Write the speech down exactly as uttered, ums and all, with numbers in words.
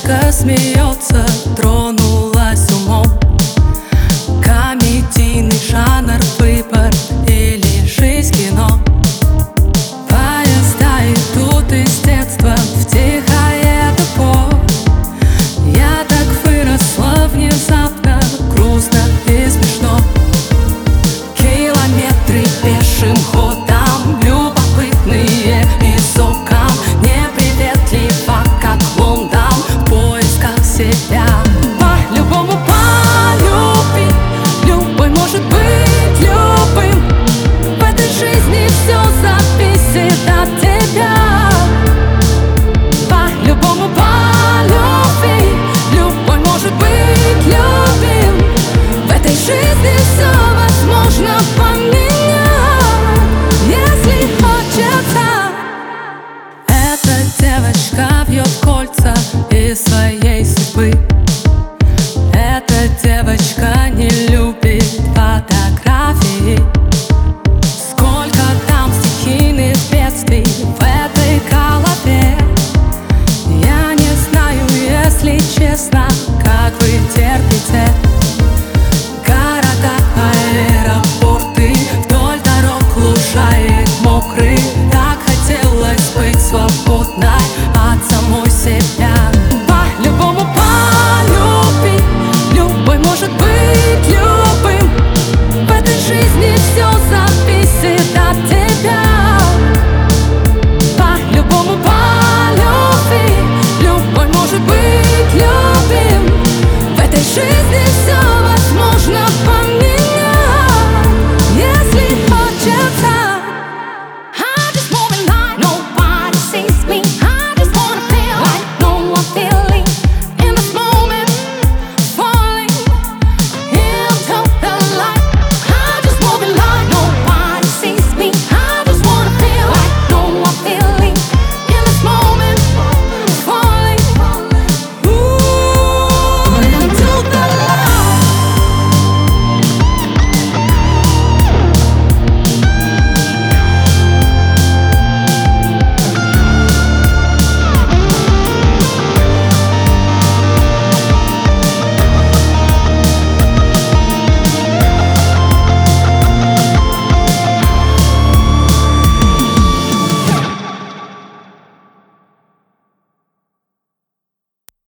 девочка смеется, тронулась умом. Комедийный жанр, выбор или жизнь кино. Поезда идут из детства в тихое депо. Я так выросла внезапно, грустно и смешно. Километры пешим ходом, любопытные из окон, неприветливо, как Лондон, в поисках себя. По-любому полюбить, любой может быть любым. В этой жизни все зависит от тебя. По-любому полюбить, любой может быть любим. В этой жизни все возможно поменять, если хочется. Эта девочка вьет кольца из своей судьбы. Эта девочка не любит фотографии. Сколько там стихийных бедствий в этой голове. Я не знаю, если честно, как вы терпите. Города, аэропорты, вдоль дорог лужаек мокрых. Так хотелось быть свободной от самой себя. По-любому полюбить, любой может быть любым. В этой жизни все зависит от тебя. По-любому полюбить, любой может быть любим. В этой жизни все